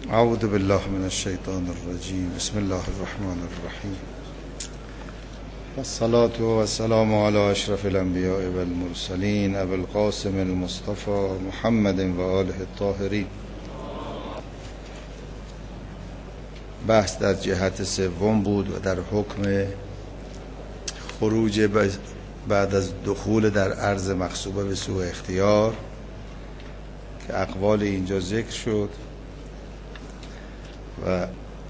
اعوذ بالله من الشیطان الرجیم. بسم الله الرحمن الرحیم. والصلاة والسلام على اشرف الانبیاء والمرسلین ابی القاسم المصطفى محمد و آله الطاهرین. بحث در جهت سوم بود و در حکم خروج بعد از دخول در ارض مغصوبه به سوء اختیار که اقوال اینجا ذکر شد و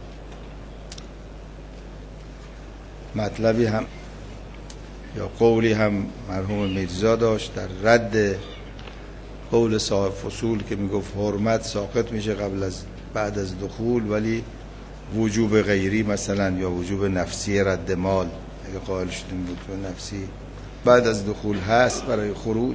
مطلبی هم یا قولی هم مرحوم میرزا داشت در رد قول صاحب فصول که میگفت حرمت ساقط میشه بعد از دخول، ولی وجوب غیری مثلا یا وجوب نفسی رد مال اگه قائل شدیم وجوب نفسی بعد از دخول هست برای خروج.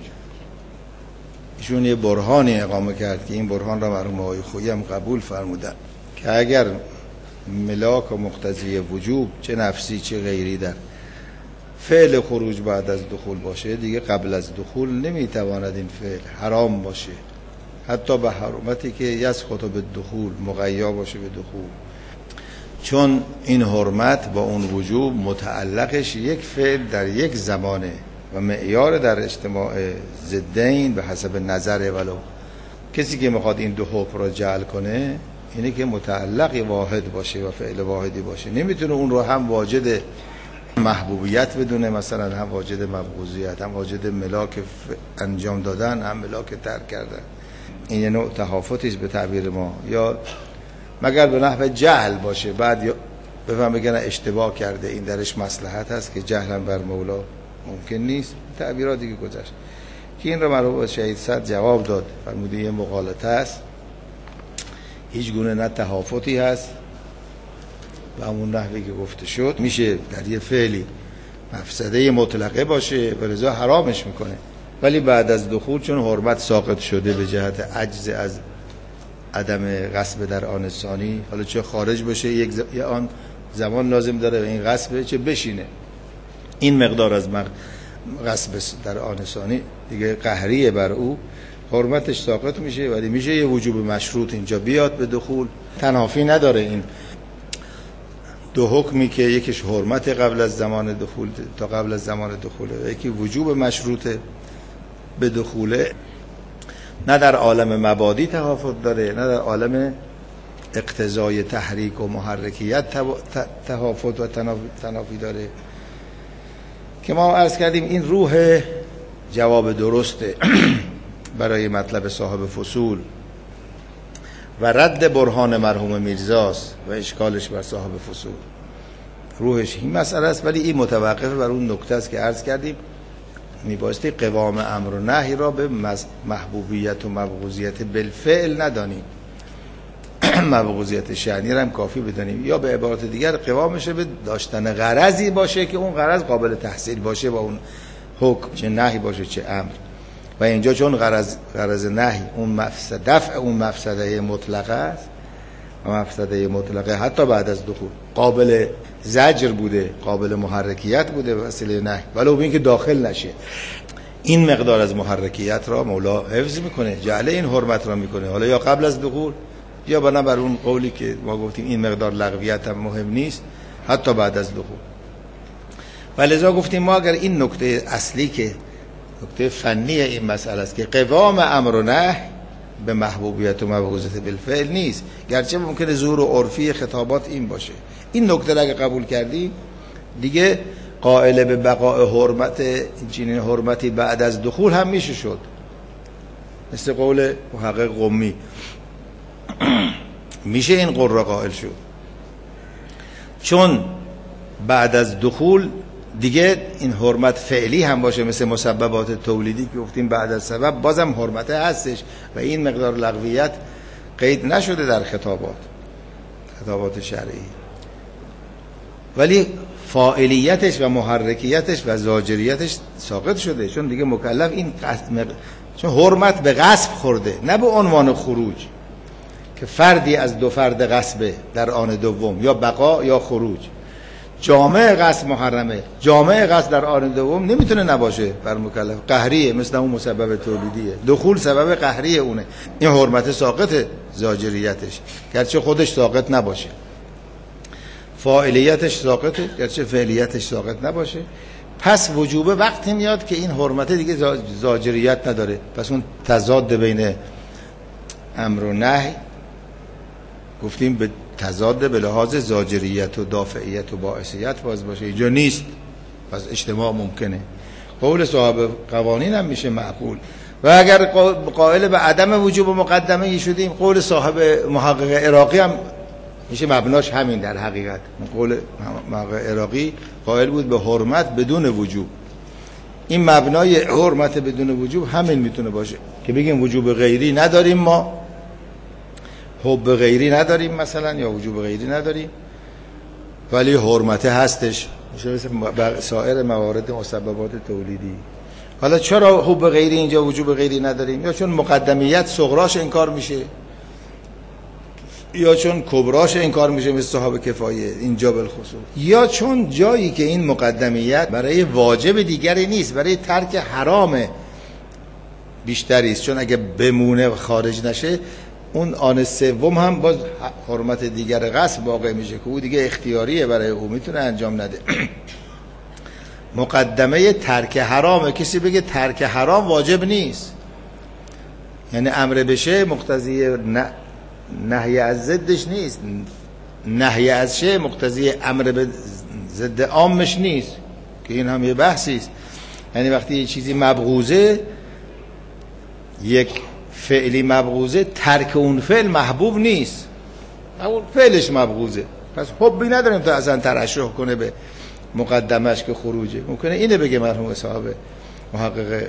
ایشون یه برهانی اقامه کرد که این برهان را مرحوم آقای خویی هم قبول فرمودن که اگر ملاک و مقتضی وجوب چه نفسی چه غیری در فعل خروج بعد از دخول باشه، دیگه قبل از دخول نمیتواند این فعل حرام باشه، حتی به حرمتی که یسقط به دخول مقیا باشه به دخول، چون این حرمت با اون وجوب متعلقش یک فعل در یک زمانه و معیار در اجتماع ضدین به حسب نظر. ولو کسی که میخواد این دو حکم را جعل کنه اینه که متعلق واحد باشه و فعل واحدی باشه، نمیتونه اون رو هم واجد محبوبیت بدونه، مثلا هم واجد مبغوضیت، هم واجد ملاک انجام دادن، هم ملاک ترک کردن. این یه نوع تهافتی است به تعبیر ما، یا مگر به نحو جهل باشه بعد بفهم بگن اشتباه کرده این درش مصلحت هست که جهلا بر مولا ممکن نیست. تعبیرات دیگه گذشت که این رو مرحوم شهید صدر جواب داد، فرموده یه مغالطه است، هیچ گونه نه تهافتی هست و همون نحوی که گفته شد میشه در یه فعلی مفسده مطلقه باشه و لذا حرامش میکنه، ولی بعد از دخول چون حرمت ساقط شده به جهت عجز از عدم غصب در آن ثانی، حالا چه خارج باشه یه آن زمان لازم داره و این غصب چه بشینه، این مقدار از غصب در آن ثانی دیگه قهریه بر او، حرمتش ساقط میشه، ولی میشه یه وجوب مشروط اینجا بیاد به دخول. تنافی نداره این دو حکمی که یکیش حرمت قبل از زمان دخول تا قبل از زمان دخوله و یکی وجوب مشروط به دخوله، نه در عالم مبادی تفاوت داره نه در عالم اقتضای تحریک و محرکیت تفاوت و تنافی داره. که ما عرض کردیم این روح جواب درسته برای مطلب صاحب فصول و رد برهان مرحوم میرزاست و اشکالش بر صاحب فصول، روحش این مسئله است، ولی این متوقف بر اون نکته است که عرض کردیم میبایستی قوام امر و نهی را به محبوبیت و مبغوضیت بالفعل ندانیم، مبغوضیت شأنی را هم کافی بدانیم، یا به عبارت دیگر قوامش به داشتن غرضی باشه که اون غرض قابل تحصیل باشه با اون حکم، چه نهی باشه چه امر. و اینجا چون غرض نهی اون دفع اون مفسده مطلقه است و مفسده مطلقه حتی بعد از دخول قابل زجر بوده، قابل محرکیت بوده وسیله نهی، ولو به این که داخل نشه، این مقدار از محرکیت را مولا حفظ میکنه، جعل این حرمت را میکنه، حالا یا قبل از دخول یا بنابر اون قولی که ما گفتیم این مقدار لغویت هم مهم نیست حتی بعد از دخول. ولذا گفتیم ما اگر این نکته اصلی که نکته فنی این مسئله است که قوام امر و نهی به محبوبیت و مبغوضیت بالفعل نیست، گرچه ممکنه ظهور و عرفی خطابات این باشه، این نکته را اگه قبول کردیم دیگه قائل به بقاء حرمت چنین حرمتی بعد از دخول هم میشه شد، مثل قول محقق قمی میشه این قول را قائل شد، چون بعد از دخول دیگه این حرمت فعلی هم باشه مثل مسببات تولیدی که گفتیم بعد از سبب بازم حرمت هستش و این مقدار لغویت قید نشده در خطابات شرعی، ولی فاعلیتش و محرکیتش و زاجریتش ساقط شده، چون دیگه مکلف این چون حرمت به غصب خورده نه به عنوان خروج که فردی از دو فرد غصبه در آن دوم، یا بقا یا خروج، جامع قصد محرمه، جامع قصد در آن دوم نمیتونه نباشه بر مکلف، قهریه، مثل اون مسبب تولیدیه، دخول سبب قهریه اونه، این حرمت ساقط زاجریتش گرچه خودش ساقط نباشه، فاعلیتش ساقطه گرچه فعلیتش ساقط نباشه. پس وجوب وقتی میاد که این حرمت دیگه زاجریت نداره، پس اون تضاد بین امر و نهی گفتیم به تضاد به لحاظ زاجریت و دافعیت و باعثیت باز باشه، اینجا نیست، پس اجتماع ممکنه. قول صاحب قوانین هم میشه معقول. و اگر قائل به عدم وجوب مقدمه ای شدیم، قول صاحب محقق عراقی هم میشه مبناش همین. در حقیقت قول محقق عراقی قائل بود به حرمت بدون وجوب، این مبنای حرمت بدون وجوب همین میتونه باشه که بگیم وجوب غیری نداریم، ما حب غیری نداریم مثلا، یا وجوب غیری نداریم ولی حرمت هستش، میشه مثل سایر موارد مسببات تولیدی. حالا چرا حب غیری اینجا وجوب غیری نداریم؟ یا چون مقدمیت صغراش انکار میشه، یا چون کبراش انکار میشه مثل صاحب کفایه اینجا بالخصوص، یا چون جایی که این مقدمیت برای واجب دیگری نیست، برای ترک حرام بیشتری است، چون اگه بمونه و خارج نشه اون آن سوم هم باز حرمت دیگر غصب واقع میشه که او دیگه اختیاریه برای او، میتونه انجام نده. مقدمه ترک حرامه. کسی بگه ترک حرام واجب نیست، یعنی امر بشه مقتضی نهی از ضدش نیست، نهی از شه مقتضی امر به ضد عامش نیست، که این هم یه بحثی است. یعنی وقتی یه چیزی مبغوضه، یک فعلی مبغوضه، ترک اون فعل محبوب نیست، اون فعلش مبغوضه، پس حبی نداریم تا اصلا ترشح کنه به مقدمش که خروجه. ممکنه اینه بگه مرحوم صاحب محقق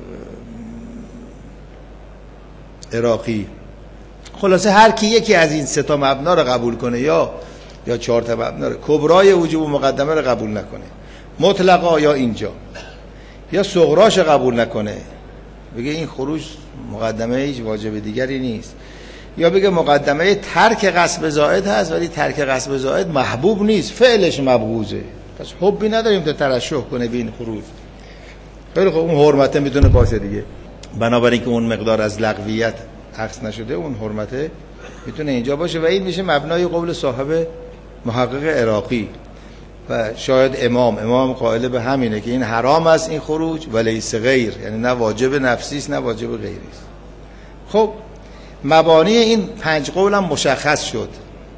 عراقی. خلاصه هر کی یکی از این سه تا مبنا رو قبول کنه، یا 4 تا مبنا رو، کبرای وجوب و مقدمه رو قبول نکنه مطلقا، یا اینجا، یا صغراش قبول نکنه، بگه این خروج مقدمه هیچ واجب دیگری نیست، یا بگه مقدمه ترک غصب زائد هست ولی ترک غصب زائد محبوب نیست، فعلش مبغوضه، پس حبی نداریم تا ترشح کنه به این خروج. خیلی خب، اون حرمته میتونه باشه دیگه، بنابراین که اون مقدار از لغویت عکس نشده، اون حرمته میتونه اینجا باشه و این میشه مبنای قول صاحب محقق عراقی. و شاید امام قائل به همینه که این حرام است این خروج و لیس غیر، یعنی نه واجب نفسی است نه واجب غیری است. خب مبانی این 5 قول هم مشخص شد.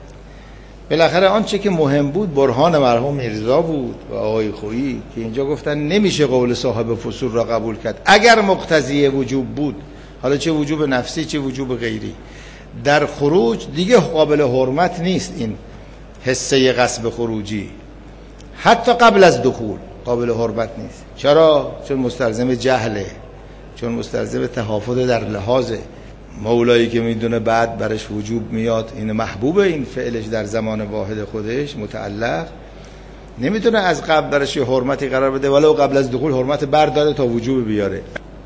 بالاخره آنچه که مهم بود برهان مرحوم میرزا بود و آقای خویی که اینجا گفتن نمیشه قول صاحب فصول را قبول کرد اگر مقتضی وجوب بود، حالا چه وجوب نفسی چه وجوب غیری، در خروج دیگه قابل حرمت نیست این حصه غصب خروجی، حتی قبل از دخول قابل حرمت نیست. چرا؟ چون مستلزم جهله، چون مستلزم تحافظ در لحاظ مولایی که میدونه بعد برش وجوب میاد، این محبوبه، این فعلش در زمان واحد خودش متعلق، نمیتونه از قبل برش حرمتی قرار بده ولو قبل از دخول حرمت برداره تا وجوب بیاره.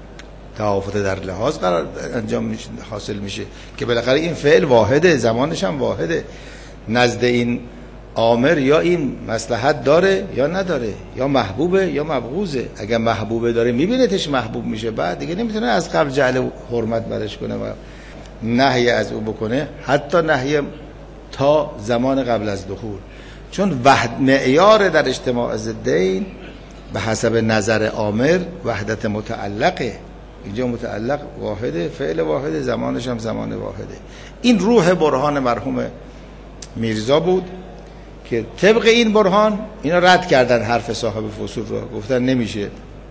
تحافظ در لحاظ قرار انجام حاصل میشه که بالاخره این فعل واحده، زمانش هم واحده، نزد این آمر یا این مصلحت داره یا نداره، یا محبوبه یا مبغوضه. اگر محبوبه داره میبینتش محبوب میشه، بعد دیگه نمیتونه از قبل جعل حرمت برش کنه و نهی از او بکنه، حتی نهی تا زمان قبل از دخول، چون معیار در اجتماع ضدین به حسب نظر آمر وحدت متعلقه. اینجا متعلق واحده، فعل واحده، زمانش هم زمان واحده. این روح برهان مرحوم میرزا بود که طبق این برهان اینا رد کردن حرف صاحب فصول رو، گفتن نمیشه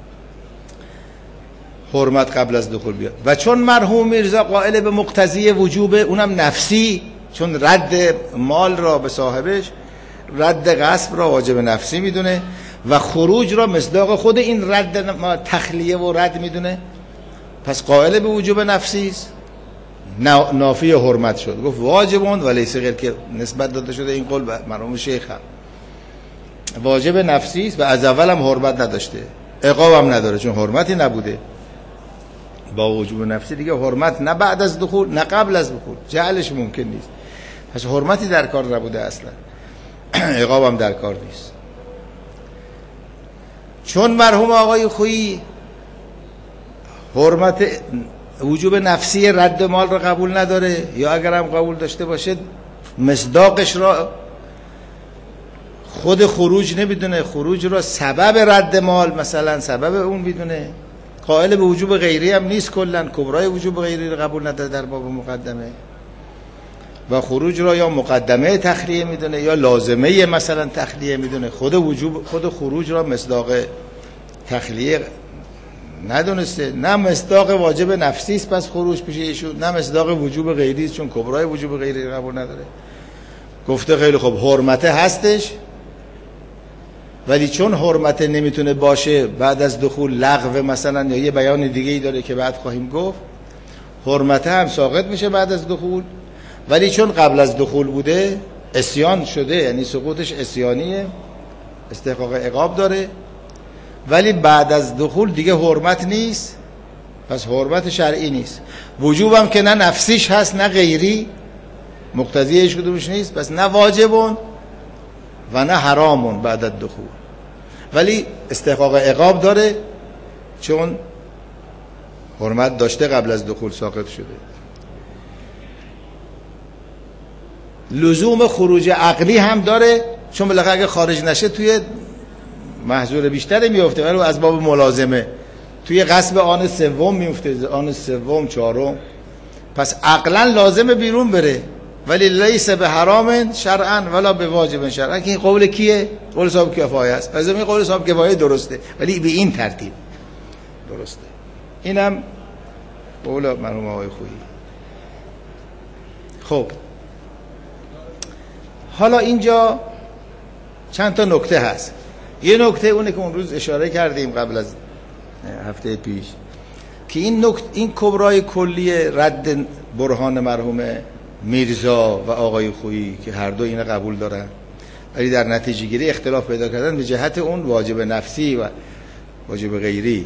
حرمت قبل از دخول بیاد. و چون مرحوم میرزا قائل به مقتضی وجوب، اونم نفسی، چون رد مال را به صاحبش، رد غصب را واجب نفسی میدونه و خروج را مصداق خود این رد تخلیه و رد میدونه، پس قائل به وجوب نفسی است، نافی حرمت شد. گفت واجبون و لیس غیر، که نسبت داده شده این قول به مرحوم شیخ هم واجب نفسی است و از اول هم حرمت نداشته، عقاب هم نداره چون حرمتی نبوده. با وجوب نفسی دیگه حرمت نه بعد از دخول نه قبل از دخول، جعلش ممکن نیست، پس حرمتی در کار نبوده اصلا، عقاب هم در کار نیست. چون مرحوم آقای خویی حرمت وجوب نفسی رد مال را قبول نداره، یا اگر هم قبول داشته باشه مصداقش را خود خروج نمیدونه، خروج را سبب رد مال مثلا سبب اون میدونه، قائل به وجوب غیری هم نیست، کلا کبرای وجوب غیری را قبول نداره در باب مقدمه، و خروج را یا مقدمه تخلیه میدونه یا لازمه مثلا تخلیه میدونه، خود خروج را مصداق تخلیه ندونسته، نه مصداق واجب نفسی است پس خروج پیش ایشون، نه مصداق وجوب غیری است چون کبرای وجوب غیری قبول نداره. گفته خیلی خوب حرمت هستش، ولی چون حرمت نمیتونه باشه بعد از دخول لغو مثلا، یا یه بیان دیگه ای داره که بعد خواهیم گفت، حرمت هم ساقط میشه بعد از دخول، ولی چون قبل از دخول بوده عصیان شده، یعنی سقوطش عصیانیه، استحقاق عقاب داره، ولی بعد از دخول دیگه حرمت نیست، پس حرمت شرعی نیست. وجوب هم که نه نفسیش هست نه غیری، مقتضیش کدومش نیست، پس نه واجبون و نه حرامون بعد از دخول، ولی استحقاق عقاب داره چون حرمت داشته قبل از دخول ساقط شده. لزوم خروج عقلی هم داره چون بالاخره اگه خارج نشه توی محظور بیشتر میفته، ولی از باب ملازمه توی غصب آن سوم میفته، آن سوم چهارم، پس عقلا لازمه بیرون بره، ولی لیس به حرام شرعا ولا به واجب شرعا. که این قول کیه؟ قول صاحب کفایه است. پس این قول صاحب کفایه درسته، ولی به این ترتیب درسته. اینم قول مرحوم آقای خویی. خب حالا اینجا چند تا نکته هست. یه نکته اونه که اون روز اشاره کردیم قبل از هفته پیش، که این کبرای کلی رد برهان مرحوم میرزا و آقای خویی که هر دو اینو قبول دارن، ولی در نتیجه گیری اختلاف پیدا کردن به جهت اون واجب نفسی و واجب غیری،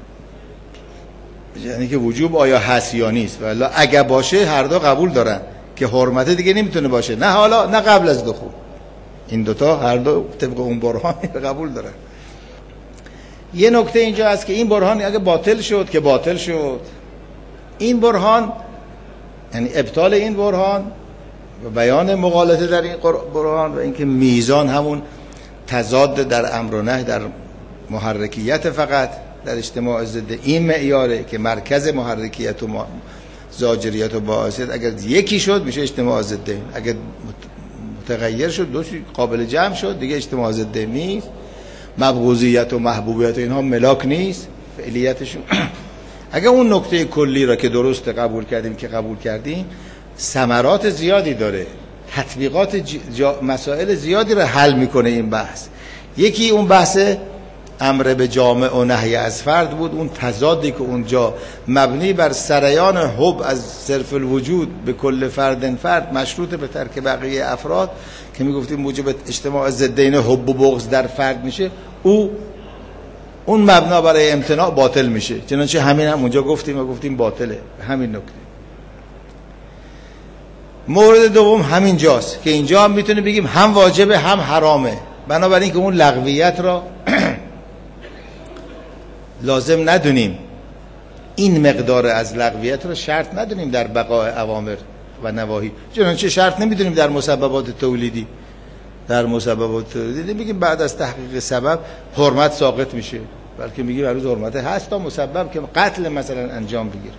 یعنی که وجوب آیا هست یا نیست، ولی اگه باشه هر دو قبول دارن که حرمت دیگه نمیتونه باشه، نه حالا نه قبل از دخول. این دوتا هر دو طبق اون برهان قبول دارن. یه نکته اینجا هست که این برهان اگه باطل شد که باطل شد، این برهان یعنی ابطال این برهان و بیان مغالطه در این برهان و اینکه میزان همون تضاد در امر و نهی در محرکیت فقط در اجتماع ضد این معیاره که مرکز محرکیت و زاجریت و باعثیت اگر یکی شد میشه اجتماع ضد، اگر متغیر شد دو قابل جمع شد دیگه اجتماع ضد نیست. مبغوضیت و محبوبیت و اینها ملاک نیست فعلیتشون. اگر اون نکته کلی را که درست قبول کردیم که قبول کردیم، ثمرات زیادی داره، تطبیقات مسائل زیادی را حل میکنه این بحث. یکی اون بحث امر به جامع و نهی از فرد بود، اون تضادی که اونجا مبنی بر سریان حب از صرف الوجود به کل فرد مشروط به ترک بقیه افراد که میگفتیم موجب اجتماع ضدین حب و بغض در فرد میشه، اون مبنا برای امتناع باطل میشه. چنانچه همین هم اونجا گفتیم باطله. همین نکته. مورد دوم همین جاست که اینجا هم میتونیم بگیم هم واجبه هم حرامه، بنابراین که اون لغویت را لازم ندونیم، این مقدار از لغویت را شرط ندونیم در بقاء اوامر و نواهی، چنانچه شرط نمیدونیم در مسببات تولیدی. در مسببات تولیدی میگیم بعد از تحقیق سبب حرمت ساقط میشه، بلکه میگیم هنوز حرمت هست تا مسبب که قتل مثلا انجام بگیره.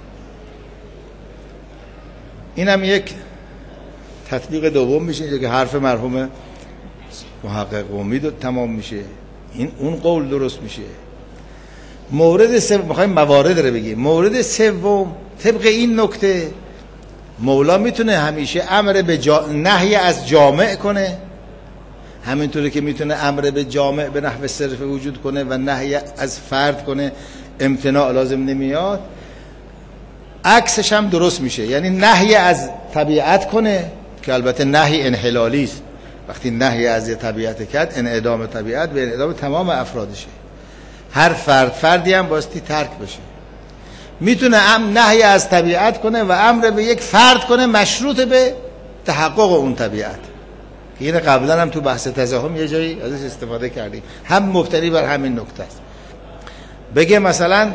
اینم یک تطبیق دوم میشه که حرف مرحوم محقق قمی تمام میشه، این اون قول درست میشه. مورد سوم میخوایم موارد رو بگیم. مورد سوم طبق این نکته مولا میتونه همیشه امر به نهی از جامع کنه، همینطوری که میتونه امر به جامع به نحو صرف وجود کنه و نهی از فرد کنه، امتناع لازم نمیاد. عکسش هم درست میشه، یعنی نهی از طبیعت کنه که البته نهی انحلالی است. وقتی نهی از طبیعت کرد انعدام طبیعت به انعدام تمام افرادشه، هر فردی هم باستی ترک بشه. میتونه نهی از طبیعت کنه و امر به یک فرد کنه مشروط به تحقق اون طبیعت، که این قبلا هم تو بحث تزاحم یه جایی ازش استفاده کردیم، هم مبتنی بر همین نکته است. بگه مثلا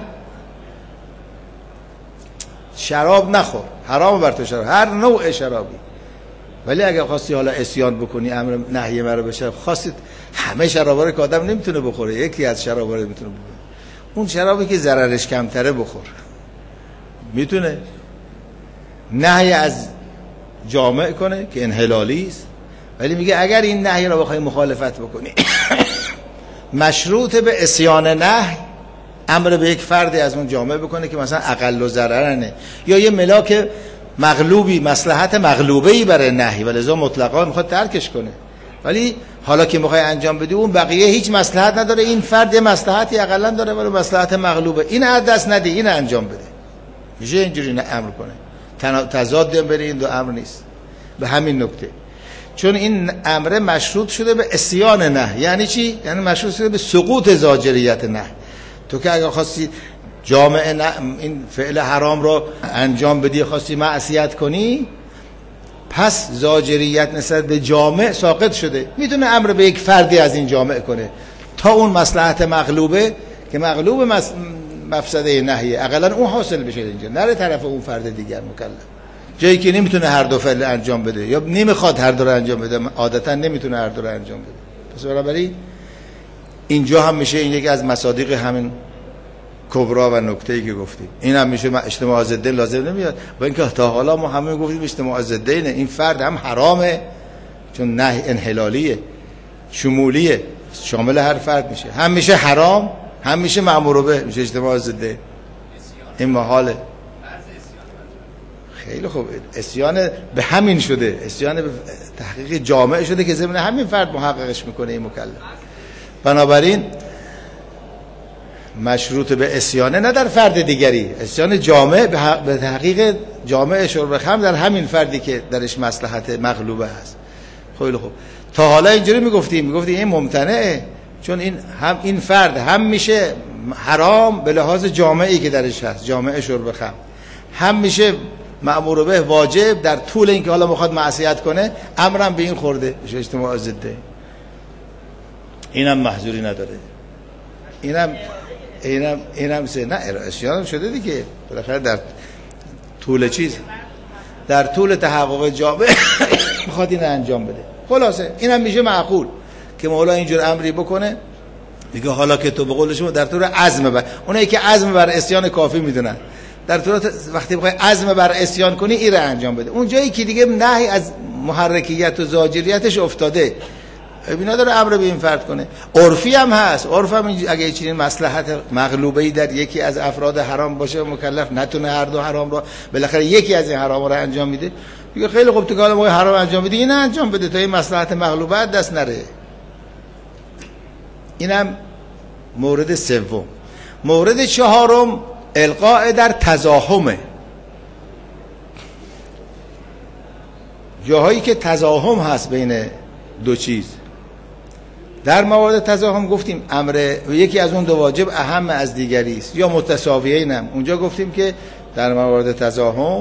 شراب نخور، حرام بر تو شراب، هر نوع شرابی. ولی اگه خواستی حالا عصیان بکنی، امر نهی مرا بشه، خواستید همه شرابا رو که آدم نمیتونه بخوره، یکی از شرابا رو میتونه بخوره، اون شرابی که ضررش کمتره بخور، میتونه. نهی از جامع کنه که انحلالی است، ولی میگه اگر این نهی را بخوای مخالفت بکنی مشروط به عصیان نهی، امر به یک فردی از اون جامعه بکنه که مثلا اقل ضررنه یا یه ملاک مغلوبی، مصلحت مغلوبه‌ای برای نهی، ولذا مطلقاً میخواد ترکش کنه. ولی حالا که میخوای انجام بدی اون بقیه هیچ مصلحت نداره، این فرد یه مصلحتی اقلا داره ولی مصلحت مغلوبه، این از دست ندی، این انجام بده. میشه اینجوری امر کنه؟ تضاد بین این دو امر نیست. به همین نکته، چون این امر مشروط شده به عصیان نهی. یعنی چی؟ یعنی مشروط شده به سقوط زاجریت نهی. تو که اگه خواستی جامعه این فعل حرام رو انجام بدی، خواستی معصیت کنی، پس زاجریت نسبت به جامعه ساقط شده. میتونه امر به یک فردی از این جامعه کنه تا اون مصلحت مغلوبه که مغلوب مفسده نهیه اقلا اون حاصل بشه، اینجا نره طرف اون فرد دیگر مکلف، جایی که نمیتونه هر دو فعل انجام بده یا نمیخواد هر دو رو انجام بده، عادتا نمیتونه هر دو رو انجام بده. پس بنابراین اینجا هم میشه این یکی از مصادیق همین کبرا و نکته‌ای که گفتیم. این هم میشه اجتماع ضدین لازم نمیاد، با اینکه تا حالا ما همه گفتیم اجتماع ضدینه، این فرد هم حرامه چون نهی انحلالیه، شمولیه، شامل هر فرد میشه، هم میشه حرام هم میشه مأمور به، میشه اجتماع ضدین. این محاله. خیلی خوب، عصیان به همین شده، عصیان به تحقیق جامعه شده که ضمن همین فرد محققش میکنه این مکلف. بنابراین مشروط به عصیانه نه در فرد دیگری، عصیان جامعه به تحقیق جامعه شرب خمر در همین فردی که درش مصلحت مغلوبه هست. خیلی خوب، تا حالا اینجوری میگفتیم این ممتنعه، چون این هم این فرد هم میشه حرام به لحاظ جامعه‌ای که درش هست، جامعه شرب خمر، هم میشه مأمور به واجب در طول اینکه حالا میخواد معصیت کنه، امرم به این خورده، میشه اجتماع ضده. اینم محذوری نداره، اینم سه نه ارائه شده دیگه، بالاخره در طول در طول تحقق جامعه میخواد این انجام بده. خلاصه اینم میشه معقول که مولا اینجور امری بکنه، میگه حالا که تو به قول شما در طور عزم بر اونایی که عزم بر عصیان کافی میدونن، در طور وقتی بخوای عزم بر عصیان کنی این رو انجام بده. اون جایی که دیگه نهی از محرکیت و زاجریتش افتاده، اینا داره امر به این فرد کنه. عرفی هم هست، عرف هم اگه چنین مصلحت مغلوبه‌ای در یکی از افراد حرام باشه، مکلف نتونه هر دو حرام رو، بالاخره یکی از این حرام رو انجام میده، میگه خیلی خوب تو که حالا حرام انجام میدی این انجام بده تا این مصلحت مغلوبه دست نره. اینم مورد سوم. مورد چهارم القاء در تزاحمه، جاهایی که تزاحم هست بین دو چیز. در موارد تزاحم گفتیم امر یکی از اون دو واجب اهم از دیگری است یا متساویینم. اونجا گفتیم که در موارد تزاحم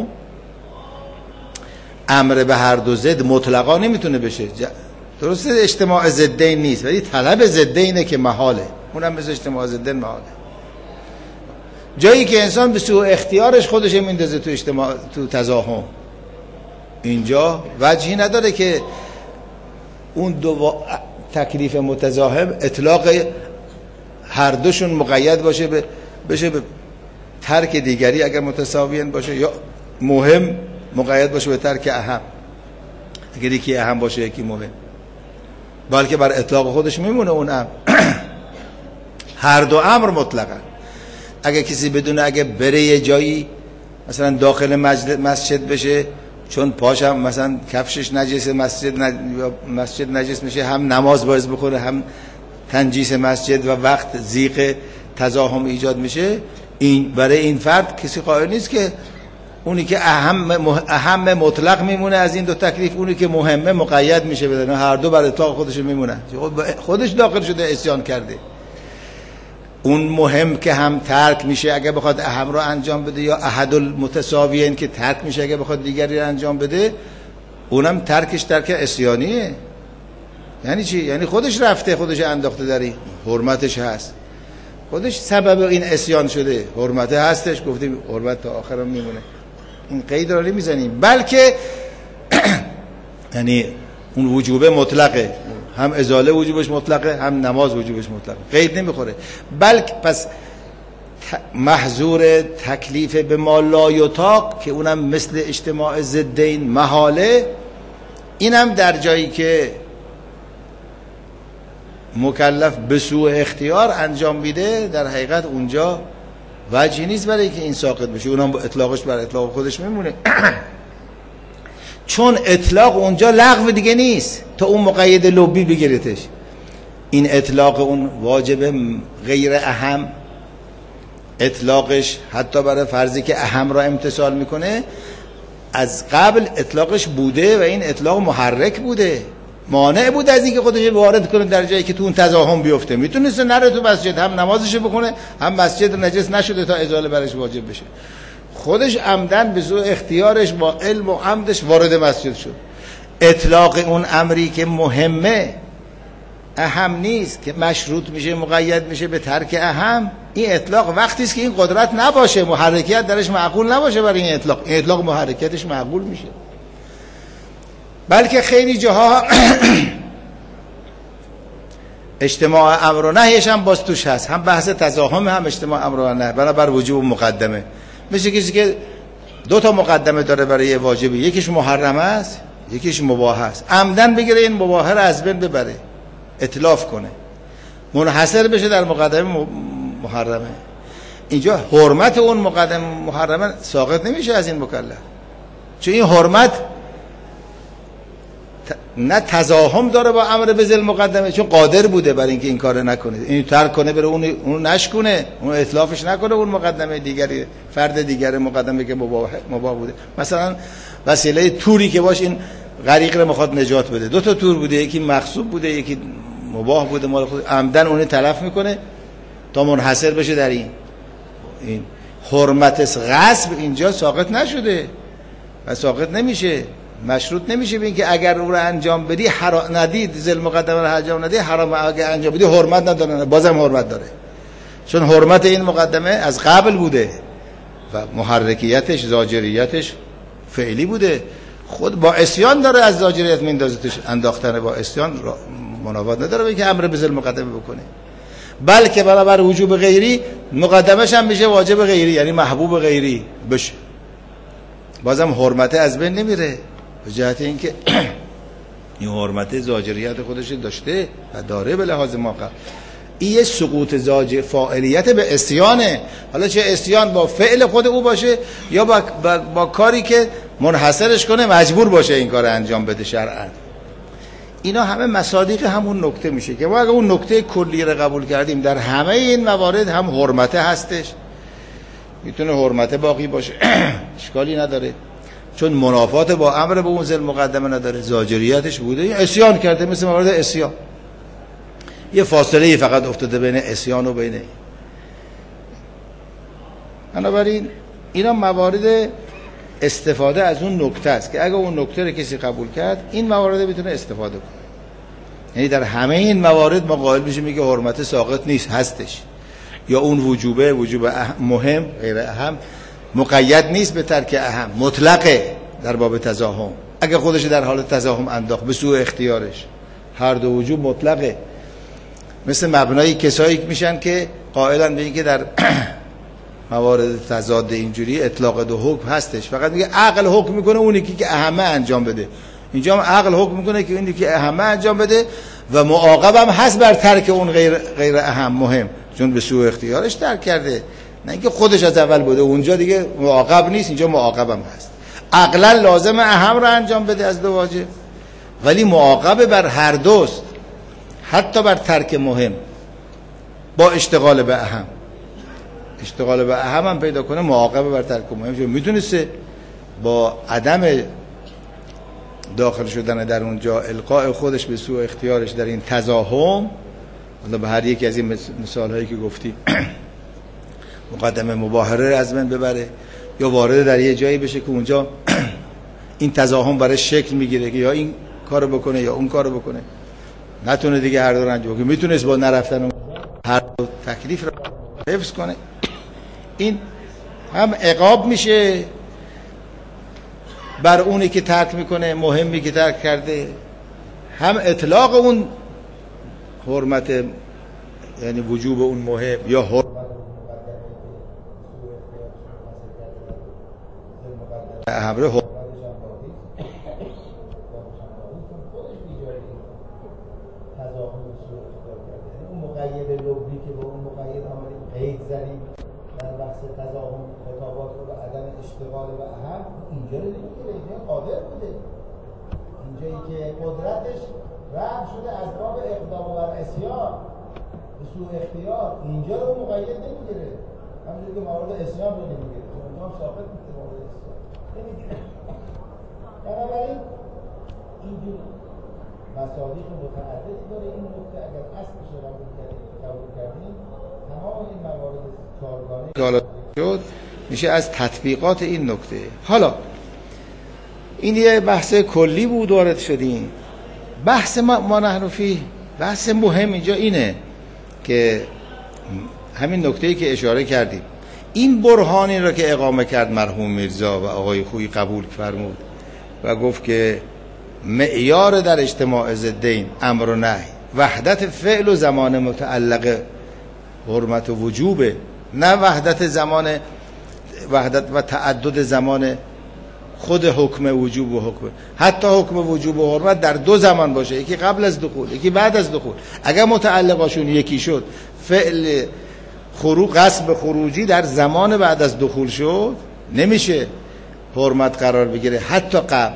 امر به هر دو ضد مطلقا نمیتونه بشه. درسته اجتماع ضدین نیست ولی طلب ضدینه که محاله، اونم مثل اجتماع ضدین محاله. جایی که انسان به سوء اختیارش خودش میندازه تو تزاحم، اینجا وجهی نداره که اون دو تکلیف متزاحم اطلاق هر دوشون مقید باشه بشه به ترک دیگری اگر متساویین باشه، یا مهم مقید باشه به ترک اهم اگر یکی اهم باشه یکی مهم، بلکه بر اطلاق خودش میمونه اون امر. هر دو امر مطلقا. اگه کسی بدونه اگه بره یه جایی مثلا داخل مسجد بشه، چون پاشم مثلا کفشش نجس، مسجد نجس میشه، هم نماز باعث بخوره هم تنجیس مسجد و وقت ضیق تزاحم ایجاد میشه، این برای این فرد کسی قائل نیست که اونی که اهم مطلق میمونه از این دو تکلیف، اونی که مهمه مقید میشه بدن، هر دو بر اطلاق خودش میمونن، خودش داخل شده عصیان کرده. اون مهم که هم ترک میشه اگه بخواد اهم رو انجام بده، یا احد المتساویین که ترک میشه اگه بخواد دیگری رو انجام بده، اونم ترکش ترک عصیانیه. یعنی چی؟ یعنی خودش رفته، خودش انداخته در این، حرمتش هست. خودش سبب این عصیان شده. حرمت هستش، گفتیم حرمت تا آخر هم میمونه، این قید رو نمیزنیم. بلکه یعنی اون وجوبه مطلقه، هم ازاله وجوبش مطلقه، هم نماز وجوبش مطلقه، قید نمیخوره. بلکه پس محظور تکلیف به ما لا یطاق که اونم مثل اجتماع ضدین محاله، اینم در جایی که مکلف به سوء اختیار انجام میده، در حقیقت اونجا وجهی نیست برای که این ساقط بشه، اونم با اطلاقش بر اطلاق خودش میمونه. چون اطلاق اونجا لغو دیگه نیست تا اون مقید لبی بگیرتش. این اطلاق اون واجب غیر اهم، اطلاقش حتی برای فرضی که اهم را امتثال میکنه از قبل اطلاقش بوده و این اطلاق محرک بوده، مانع بود از اینکه خودش وارد کنه در جایی که تو اون تزاحم بیفته. میتونست نره تو مسجد، هم نمازشو بخونه، هم مسجد نجس نشده تا ازاله برش واجب بشه. خودش عمدن به سوء اختیارش با علم و عمدش وارد مسجد شد. اطلاق اون امری که مهمه اهم نیست، که مشروط میشه مقید میشه به ترک اهم، این اطلاق وقتی است که این قدرت نباشه، محرکیت درش معقول نباشه برای این اطلاق، این اطلاق محرکیتش معقول میشه. بلکه خیلی جاها اجتماع امر و نهیش هم باز توش هست، هم بحث تزاحم هم اجتماع امر و نهی، بنابر وجوب مقدمه. مثل کسی که دو تا مقدمه داره برای واجبی، یکیش محرم است یکیش مباح است، عمدن بگیره این مباح رو از بین ببره، اتلاف کنه، منحصر بشه در مقدمه محرمه. اینجا حرمت اون مقدمه محرمه ساقط نمیشه از این مکلف، چون این حرمت نه تزاحم داره با امر بذل مقدمه، چون قادر بوده برای اینکه این کارو نکنه، این ترک کنه بره اون نشکنه، اون اطلافش نکنه، اون مقدمه دیگری فرد دیگر مقدمه که مباح بوده. مثلا وسیله توری که باش این غریق رو میخواد نجات بده، دو تا تور بوده، یکی مغصوب بوده یکی مباح بوده مال خود، عمدن اون تلف میکنه تا منحصر بشه در این حرمت غصب اینجا ساقط نشده و ساقط نمیشه، مشروط نمیشه به اینکه اگر او رو انجام بدی ندید ذل مقدمه رو انجام ندی حرام، اگر انجام بدی حرمت نداره، بازم حرمت داره، چون حرمت این مقدمه از قبل بوده و محرکیتش زاجریتش فعلی بوده. خود با عصیان داره از زاجریت میندازتش، انداختن با عصیان منافات نداره به اینکه امر به ذل مقدمه بکنه. بلکه برابر وجوب غیری مقدمش هم میشه واجب غیری، یعنی محبوب غیری بشه، بازم حرمت از بین نمیره، به جهت اینکه این حرمت زاجریت خودش داشته و داره به لحاظ ما قبل. این یه سقوط زاجر فاعلیت به عصیانه، حالا چه عصیان با فعل خود او باشه یا با کاری که منحصرش کنه مجبور باشه این کار انجام بده شرعاً. اینا همه مصادیق همون نکته میشه که ما اگه اون نکته کلی رو قبول کردیم در همه این موارد هم حرمت هستش، میتونه حرمت باقی باشه اشکالی نداره، چون منافات با امر به اون ذل مقدمه نداره، زاجریتش بوده، عصیان کرده، مثل موارد عصیان یه فاصله فقط افتاده بین عصیان و بین. بنابراین اینا موارد استفاده از اون نکته است که اگه اون نکته رو کسی قبول کرد این موارد میتونه استفاده کنه. یعنی در همه این موارد ما قائل میشیم میگه حرمت ساقط نیست، هستش، یا اون وجوبه وجوب مهم غیر اهم مقید نیست به ترک اهم، مطلقه در باب تزاحم، اگه خودش در حال تزاحم انداخت به سوء اختیارش، هر دو وجوب مطلقه. مثل مبنای کسایی میشن که قائلن به اینکه در موارد تضاد اینجوری اطلاق دو حکم هستش، فقط میگه عقل حکم میکنه اونی که اهمه انجام بده، اینجا هم عقل حکم میکنه که اونی که اهمه انجام بده و معاقب هم هست بر ترک اون غیر اهم مهم، چون به سوء اختیارش ترک کرده، نه اینکه خودش از اول بوده، اونجا دیگه معاقب نیست، اینجا معاقب هم هست. عقلا لازم اهم رو انجام بده از دو واجب، ولی معاقب بر هر دوست، حتی بر ترک مهم با اشتغال به اهم، اشتغال به اهم هم پیدا کنه معاقب بر ترک مهم، چون میتونسته با عدم داخل شدن در اونجا القاء خودش به سوء اختیارش در این تزاحم، حالا به هر یکی از این مثال هایی که گفتی مقدمه مباهره از من ببره، یا وارد در یه جایی بشه که اونجا این تزاحم برای شکل میگیره که یا این کارو بکنه یا اون کارو بکنه، نتونه دیگه هر دو رو انجام کنه. میتونست با نرفتن هر دو تکلیف رو حفظ کنه. این هم عقاب میشه بر اونی که ترک میکنه، مهمی که ترک کرده، هم اطلاق اون حرمت، یعنی وجوب اون مهم یا حرمت امر اون مقید لغوی که با اون مقید آمدیم قید زدیم در بحث تضاهم خطابات رو به عدم اشتغال و اهم، اینجا رو نمیگیره. اینجا قادر بوده، اینجایی که قدرتش رفع شده از باب اقدام بر عصیان به سوء اختیار، اینجا رو مقید نمیگیره. همونجوری که مورد عصیان رو نمیگیره، اونجا هم ثابت میشه مورد عصیان نمیگیره. بنابراین اینجور مصادیق متعددی داره. این نکته اگر اصلش رو قبول کردیم، تمام این موارد چهارگانه شد میشه از تطبیقات این نکته. حالا این یه بحث کلی بود وارد شدیم. بحث ما نحن فیه، بحث مهم اینجا اینه که همین نکته‌ای که اشاره کردیم، این برهانی را که اقامه کرد مرحوم میرزا و آقای خویی قبول فرمود و گفت که معیار در اجتماع ضدین امر و نهی، وحدت فعل و زمان متعلق حرمت و وجوبه، نه وحدت زمان، وحدت و تعدد زمان خود حکم وجوب و حکم، حتی حکم وجوب و حرمت در دو زمان باشه، یکی قبل از دخول یکی بعد از دخول. اگر متعلقاشون یکی شد، فعل قصب خروجی در زمان بعد از دخول شد، نمیشه حرمت قرار بگیره حتی قبل.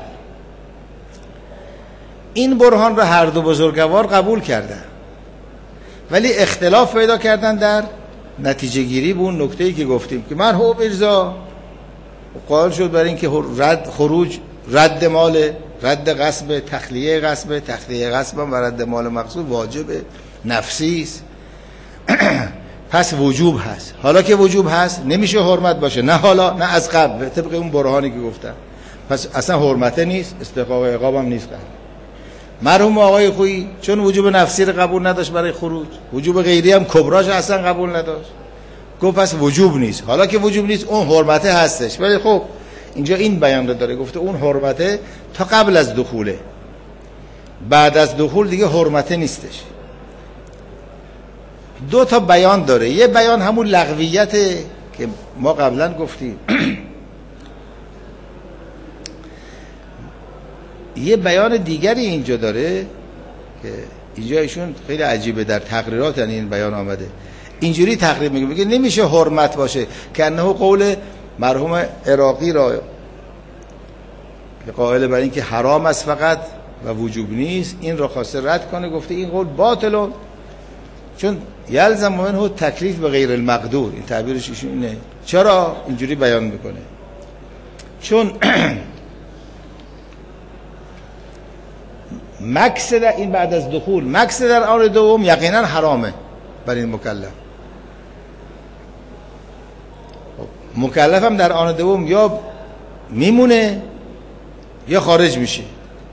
این برهان را هر دو بزرگوار قبول کردن، ولی اختلاف پیدا کردن در نتیجه گیری به اون نکته‌ای که گفتیم که مرحوم میرزا قائل شد برای اینکه خروج رد مال، رد غصب، تخلیه غصب و رد مال مقصود واجب نفسی است. پس وجوب هست. حالا که وجوب هست نمیشه حرمت باشه، نه حالا نه از قبل، طبق اون برهانی که گفتم. پس اصلا حرمت نیست، استحقاق عقاب هم نیست. مرحوم آقای خویی چون وجوب نفسی رو قبول نداشت برای خروج، وجوب غیری هم کبراش اصلا قبول نداشت، گفت پس وجوب نیست. حالا که وجوب نیست اون حرمته هستش، ولی خب اینجا این بیان رو داره، گفته اون حرمته تا قبل از دخوله، بعد از دخول دیگه حرمته نیستش. دو تا بیان داره. یه بیان همون لغویت که ما قبلا گفتیم یه بیان دیگری اینجا داره که اینجا ایشون خیلی عجیبه، در تقریرات یعنی این بیان آمده اینجوری تقریر میگه نمیشه حرمت باشه، که انه قول مرحوم عراقی را که قائل بر این که حرام است فقط و وجوب نیست، این را خواسته رد کنه، گفته این قول باطل، چون یلزم منه تکلیف به غیر المقدور. این تعبیرش ایشون اینه. چرا اینجوری بیان میکنه؟ چون مکس در این بعد از دخول، مکس در آن دوم یقینا حرامه بر این مکلف. مکلف هم در آن دوم یا میمونه یا خارج میشه.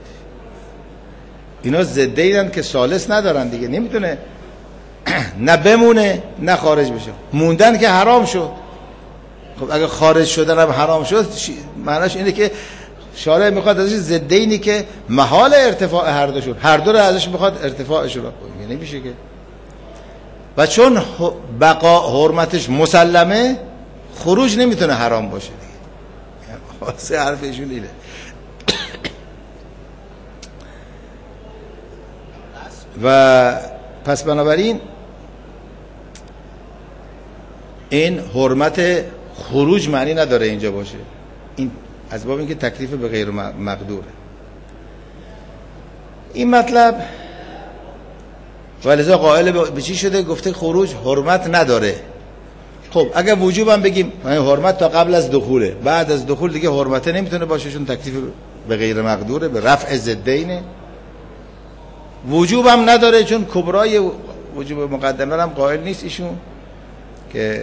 اینا ضدیدن که ثالث ندارن دیگه، نمیتونه نه بمونه نه خارج بشه. موندن که حرام شد. خب اگه خارج شدن هم حرام شد، معناش اینه که شارع میخواد ازش ضدینی که محال ارتفاع هر دوشون، هر دو رو ازش میخواد ارتفاعشون رو، نمیشه که. و چون بقا حرمتش مسلمه، خروج نمیتونه حرام باشه دیگه. واسه حرفشون اینه. و پس بنابراین این حرمت خروج معنی نداره اینجا باشه، این از باب اینکه تکلیف به غیر مقدوره. این مطلب ولذا قائل به چی شده؟ گفته خروج حرمت نداره. خب اگه وجوب هم بگیم حرمت تا قبل از دخوله، بعد از دخول دیگه حرمت نمیتونه باشه، چون تکلیف به غیر مقدوره، به رفع ضدینه. وجوب هم نداره چون کبرای وجوب مقدمه هم قائل نیست ایشون، که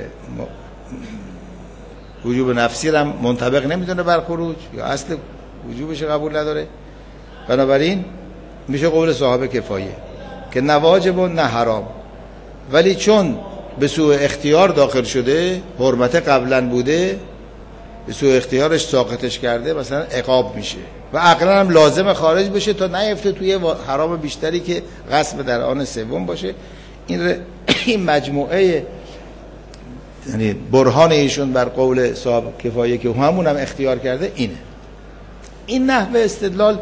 وجوب نفسی هم منطبق نمیتونه بر خروج، یا اصل وجوبش قبول نداره. بنابراین میشه قول صاحب کفایه که نه واجب و نه حرام. ولی چون به سوء اختیار داخل شده، حرمت قبلا بوده، به سوء اختیارش ساقطش کرده، مثلا عقاب میشه و عقلا هم لازم خارج بشه تا نیفته توی حرام بیشتری که غصب در آن سوم باشه. این مجموعه یعنی برهان ایشون بر قول صاحب کفایه که همون هم اختیار کرده اینه. این نحوه استدلال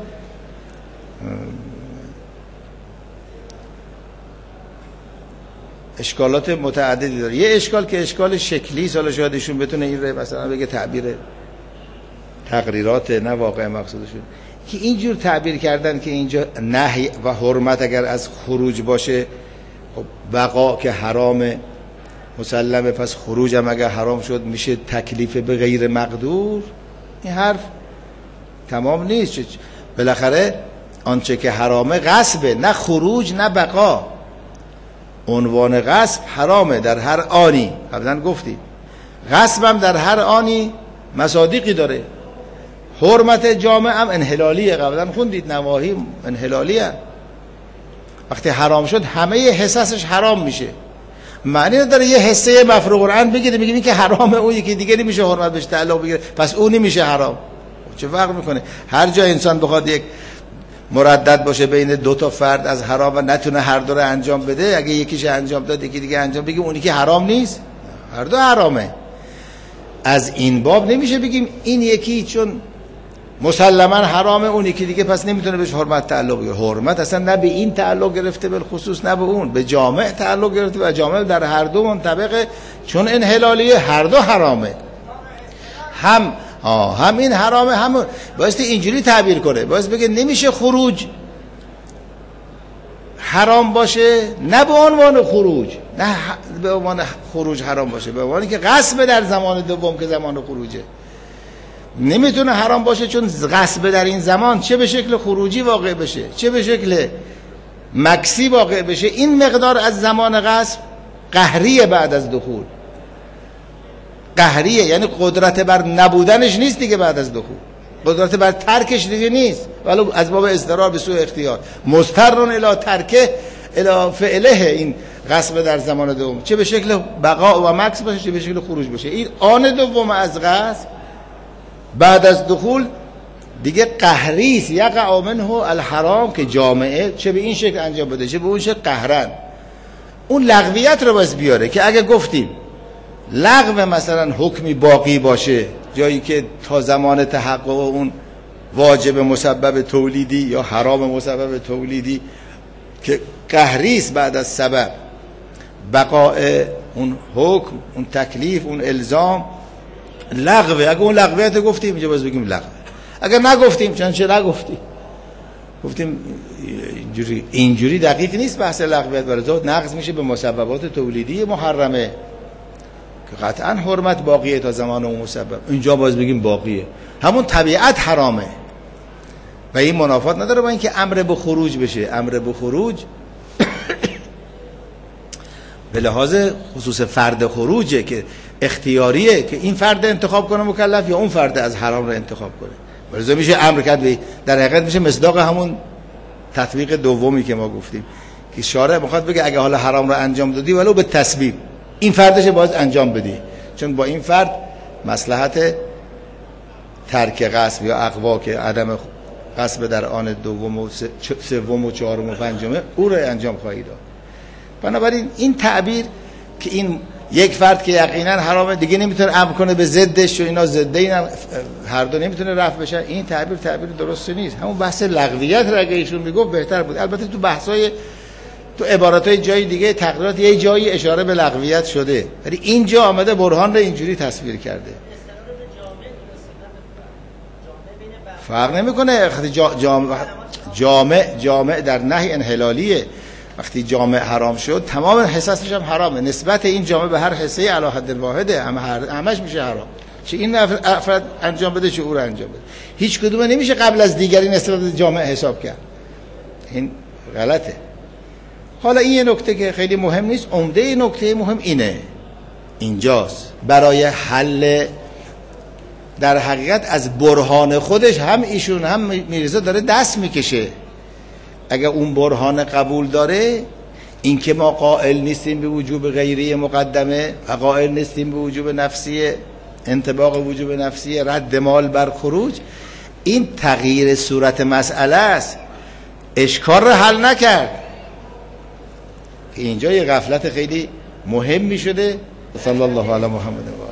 اشکالات متعددی داره. یه اشکال که اشکال شکلی، حالا شاید ایشون بتونه این رو مثلا بگه تعبیر تقریرات نه واقع مقصودشون، که اینجور تعبیر کردن که اینجا نهی و حرمت اگر از خروج باشه، بقا که حرامه مسلمه، پس خروج هم اگر حرام شد میشه تکلیف به غیر مقدور. این حرف تمام نیست. بالاخره آنچه که حرامه غصبه، نه خروج نه بقا. عنوان غصب حرامه در هر آنی، قبلا گفتیم غصب هم در هر آنی مصادیقی داره. حرمت جامع هم انحلالیه، قبلا خوندید نواهی انحلالیه. وقتی حرام شد همه حصصش حرام میشه. معنی نداره یه حصه مفروغ العین بگیره میگیم این که حرامه، اون یکی دیگه نمیشه حرمت بهش تعلق بگیره، پس اون نمیشه حرام. چه فرق میکنه؟ هر جا انسان بخواد یک مردد باشه بین دو تا فرد از حرام و نتونه هر دو رو انجام بده، اگه یکیش انجام داد یکی دیگه انجام بگیم اونی که حرام نیست، هر دو حرامه. از این باب نمیشه بگیم این یکی چون مسلما حرامه اون یکی دیگه پس نمیتونه بهش حرمت تعلق بگیره. حرمت اصلا نه به این تعلق گرفته، بالخصوص نه به اون، به جامع تعلق گرفته و جامع در هر دو منطبقه، چون انحلالیه هر دو حرامه. هم این حرامه، هم بایستی اینجوری تعبیر کنه، باید بگه نمیشه خروج حرام باشه نه به عنوان خروج، نه به عنوان خروج حرام باشه، به عنوانی که غصب در زمان دوم که زمان خروجه. نمیتونه حرام باشه چون غصب در این زمان چه به شکل خروجی واقع بشه چه به شکل مکسی واقع بشه. این مقدار از زمان غصب قهریه، بعد از دخول قهریه، یعنی قدرت بر نبودنش نیست دیگه، بعد از دخول قدرت بر ترکش دیگه نیست، ولی از باب اضطرار به سوء اختیار مضطرن الی ترکه الی فعله. این غصب در زمان دوم چه به شکل بقا و مکس باشه چه به شکل خروج باشه. این آن دوم از غصب بعد از دخول دیگه قهری است، یقع منه الحرام، که جامعه چه به این شکل انجام بده چه به اون شکل قهرن. اون لغویت رو باز بیاره که اگه گفتیم لغو مثلا حکمی باقی باشه، جایی که تا زمان تحقق اون واجب مسبب تولیدی یا حرام مسبب تولیدی که قهری است بعد از سبب، بقاء اون حکم، اون تکلیف، اون الزام لغوه. اگه اون لغویت گفتیم اینجا باز بگیم لغوه. اگر نگفتیم چه نگفتیم، گفتیم اینجوری دقیق نیست بحث لغویت، برای ذات نقض میشه به مسببات تولیدی محرمه که قطعا حرمت باقیه تا زمان اون مسبب. اینجا باز بگیم باقیه، همون طبیعت حرامه و این منافات نداره با اینکه امر به خروج بشه. امر به خروج به لحاظ خصوص فرد خروجه که اختیاریه که این فرد انتخاب کنه مکلف یا اون فرد از حرام رو انتخاب کنه. ولذا میشه امر کرد، در حقیقت میشه مصداق همون تطبیق دومی که ما گفتیم که شارع میخواد بگه اگه حالا حرام رو انجام دادی ولو به تسبیب این فردش باز انجام بدی، چون با این فرد مصلحت ترک غصب یا اقوا که عدم غصب در آن دوم و سوم و چهارم و پنجمه او رو انجام خواهی داد. بنابراین این تعبیر که این یک فرد که یقینا حرامه دیگه نمیتونه امر کنه به ضدش و اینا ضد این هر دو نمیتونه رفع بشه، این تعبیر درست نیست. همون بحث لغویت رو اگه ایشون میگفت بهتر بود. البته تو بحثای تو عباراتای جای دیگه تقریرات یه جایی اشاره به لغویت شده، ولی اینجا آمده برهان رو اینجوری تصویر کرده. فرق نمیکنه. جامع در نهی انحلالیه. وقتی جامع حرام شد تمام حصصش هم حرامه. نسبت این جامع به هر حصه علی حد واحده، همش میشه حرام. چه این افراد انجام بده چه او رو انجام بده، هیچ کدومه نمیشه قبل از دیگری نسبت به جامع حساب کرد. این غلطه. حالا این یه نکته که خیلی مهم نیست. عمده نکته مهم اینجاست برای حل در حقیقت از برهان خودش هم ایشون هم میرزا داره دست میکشه. اگر اون برهان قبول داره این که ما قائل نیستیم به وجوب غیری مقدمه و قائل نیستیم به وجوب نفسیه، انطباق وجوب نفسیه، رد مال بر خروج، این تغییر صورت مسئله است، اشکال رو حل نکرد. اینجا یه غفلت خیلی مهمی شده. صلی الله علی محمد.